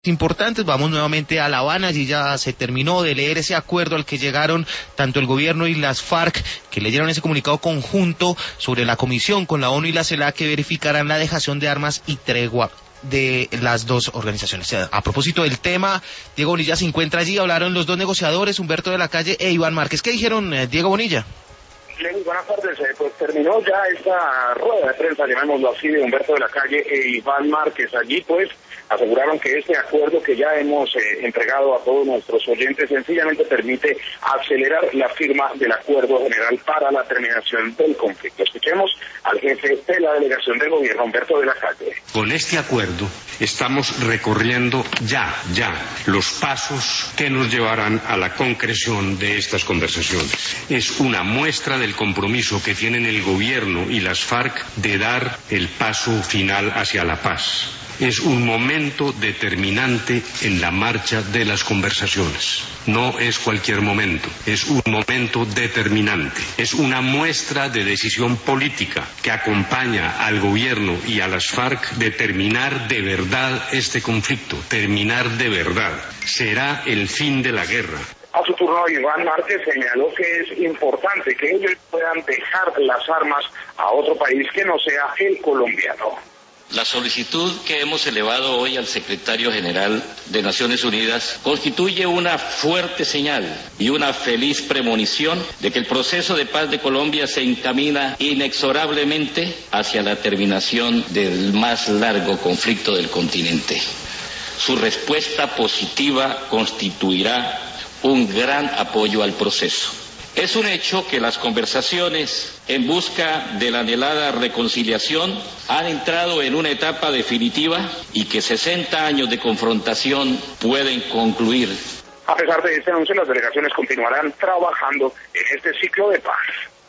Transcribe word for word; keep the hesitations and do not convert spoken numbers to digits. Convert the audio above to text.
Importantes. Vamos nuevamente a La Habana. Allí ya se terminó de leer ese acuerdo al que llegaron tanto el gobierno y las FARC, que leyeron ese comunicado conjunto sobre la comisión con la ONU y la CELAC que verificarán la dejación de armas y tregua de las dos organizaciones. A propósito del tema, Diego Bonilla se encuentra allí. Hablaron los dos negociadores, Humberto de la Calle e Iván Márquez. ¿Qué dijeron, eh, Diego Bonilla? Lenny, buenas tardes. Eh, pues terminó ya esta rueda de prensa, llamémoslo así, de Humberto de la Calle e Iván Márquez. Allí pues aseguraron que este acuerdo que ya hemos eh, entregado a todos nuestros oyentes sencillamente permite acelerar la firma del acuerdo general para la terminación del conflicto. Escuchemos al jefe de la delegación del gobierno, Humberto de la Calle. Con este acuerdo estamos recorriendo ya, ya, los pasos que nos llevarán a la concreción de estas conversaciones. Es una muestra del compromiso que tienen el gobierno y las FARC de dar el paso final hacia la paz. Es un momento determinante en la marcha de las conversaciones. No es cualquier momento, es un momento determinante. Es una muestra de decisión política que acompaña al gobierno y a las FARC de terminar de verdad este conflicto, terminar de verdad. Será el fin de la guerra. A su turno, Iván Márquez señaló que es importante que ellos puedan dejar las armas a otro país que no sea el colombiano. La solicitud que hemos elevado hoy al secretario general de Naciones Unidas constituye una fuerte señal y una feliz premonición de que el proceso de paz de Colombia se encamina inexorablemente hacia la terminación del más largo conflicto del continente. Su respuesta positiva constituirá un gran apoyo al proceso. Es un hecho que las conversaciones en busca de la anhelada reconciliación han entrado en una etapa definitiva y que sesenta años de confrontación pueden concluir. A pesar de este anuncio, las delegaciones continuarán trabajando en este ciclo de paz.